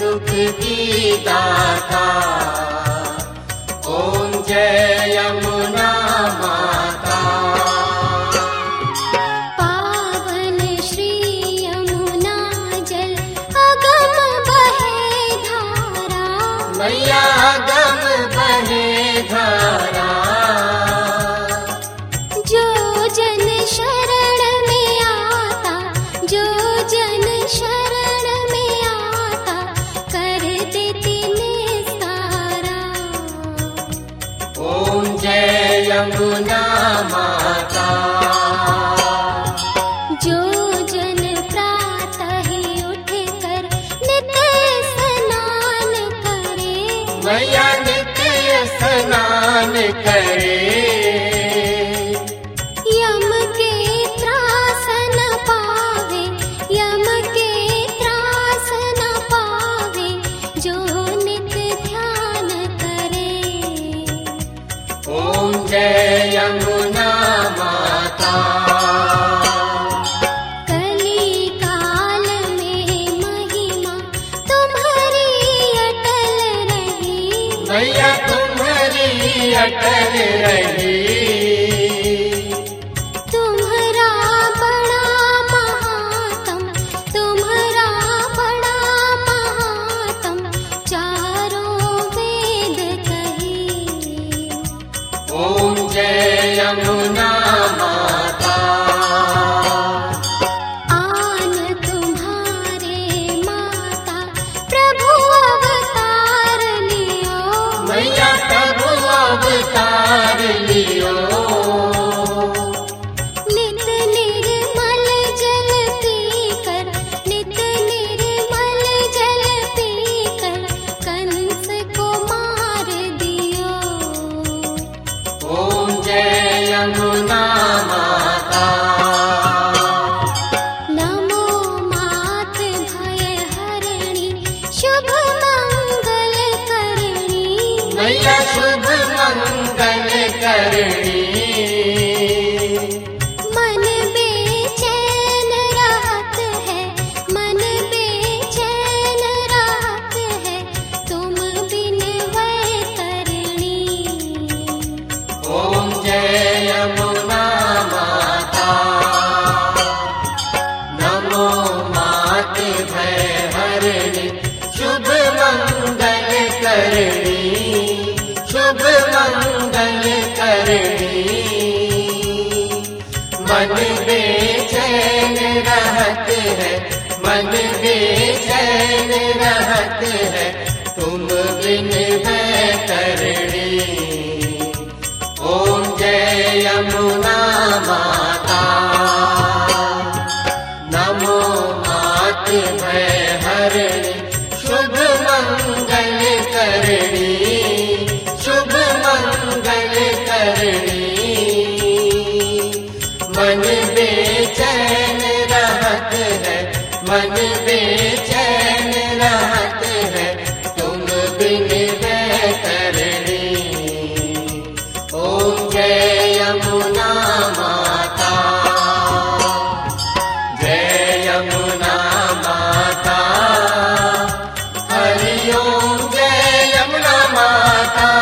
सुख की दाता। ओम जय यमुना माता। पावन श्री यमुना जल अगम बहे धारा। मैया अगम बहे धारा। जो जन शरण में आता, जो जन शरण में आता, कर देती निस्तारा। ओम जय यमुना माता। जो जन प्रातः ही उठ कर नित्य स्नान करे। मैया नित्य स्नान करे। यम के त्रास न पावे, यम के त्रास न पावे, जो नित्य ध्यान करे। ओम जय यमुना माता। कली काल में महिमा तुम्हारी अटल रही। मैया तुम्हारी अटल रही। तुम्हारा बड़ा महात्म, तुम्हारा बड़ा महात्म, चारों वेद कही। ओम जय यमुना माता। आन तुम्हारे माता प्रभु अवतार लियो। मैया प्रभु अवतार लियो। नित निर्मल जल पीकर, नित निर्मल जल पीकर, कंस को मार दियो। ओम जय यमुना माता। नमो मात भय हरणी, शुभ मंगल करणी। मैया शुभ मंगल करणी। मन बेचैन रहत है, मन बेचैन रहत है, तुम बिन वैतरणी। ओम जय यमुना माता। नमो मात भय हरणी, शुभ मंगल करणी। शुभ मंगल करणी। मन बेचैन रहत है, मन बेचैन रहत है, तुम बिन वैतरणी। ओम जय यमुना माता। नमो मात भय हरणी, शुभ मंगल करणी। शुभ मंगल करणी। मन बेचैन रहत है, मन बेचैन रहत है, तुम बिन वैतरणी। ओम जय यमुना माता। जय यमुना माता। हरि ओम जय यमुना माता।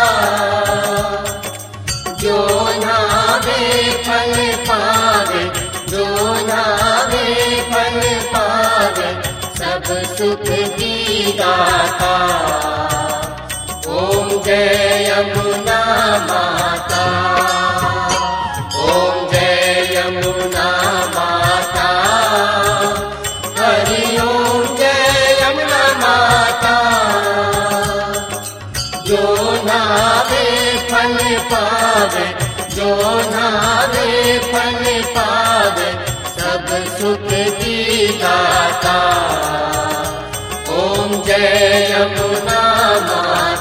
जो नावे फल पावे, जो नावे फल पावे, सब सुख की दाता। ओम जय यमुना माता। ओम जय यमुना माता। हरि ओम जय यमुना माता। जो नावे फल पावे, जो नावे फल पावे, सब सुख की दाता। ओम जय यमुना माता।